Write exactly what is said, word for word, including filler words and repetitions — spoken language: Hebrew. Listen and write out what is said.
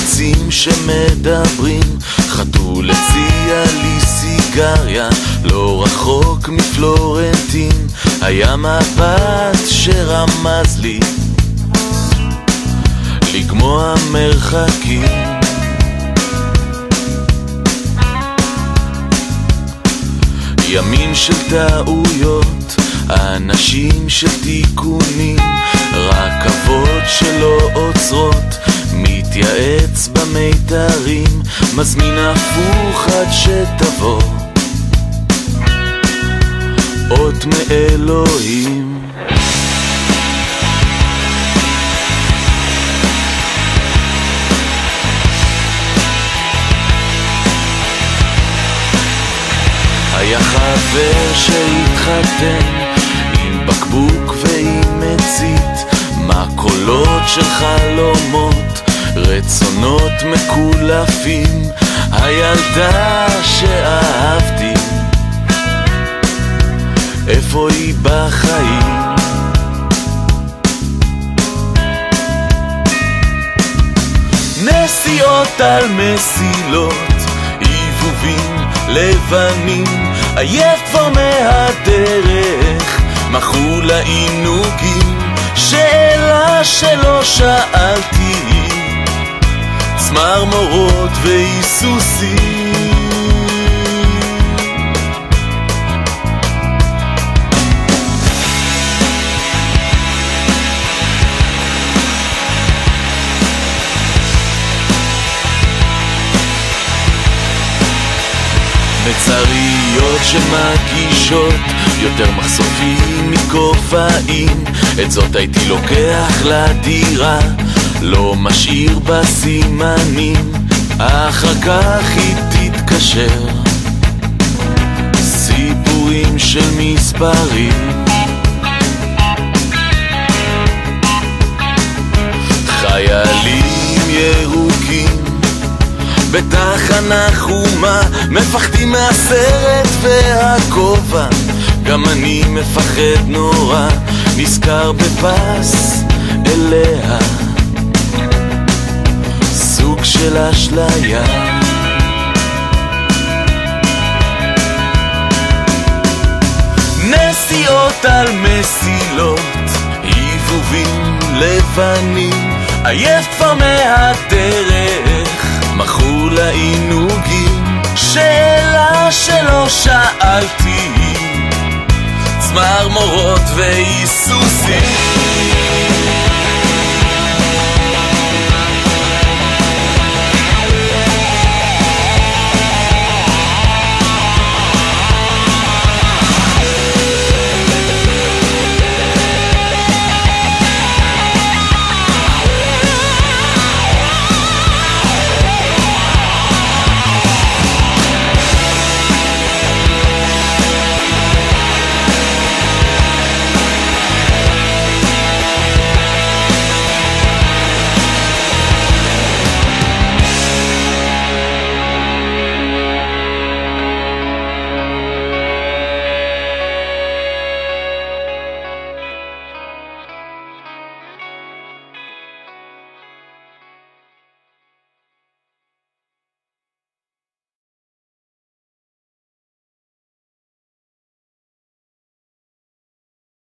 עצים שמדברים, חתול הציע לי סיגריה, לא רחוק מפלורנטין, היה מבט שרמז לי לגמוע מרחקים. ימים של טעויות, אנשים של תיקונים, רכבות שלא עוצרות, מתייעץ במיתרים, מזמין הפוך עד שתבוא אות מאלוהים. היה חבר שהתחתן עם בקבוק ועם מצית, מקולות של חלומות, רצונות מקולפים. הילדה שאהבתי, איפה היא בחיים? נסיעות על מסילות, עיבובים לבנים, עייף כבר מהדרך, מחול העינוגים. שאלה שלא שאלתי, צמרמורות והיסוסים. מצריות שמגישות יותר מחשופים מקופאים, את זאת הייתי לוקח לדירה, לא משאיר בסימנים, אחר כך היא תתקשר, סיפורים של מספרים. חיילים ירוקים בתחנה חומה, מפחדים מהסרט והכובע, גם אני מפחד נורא, נזכר בפס אליה, סוג של אשליה. נסיעות על מסילות, עיבובים לבנים, עייף כבר מהדרך, מחול העינוגים. שאלה שלא שאלתי, צמרמורות והיסוסים.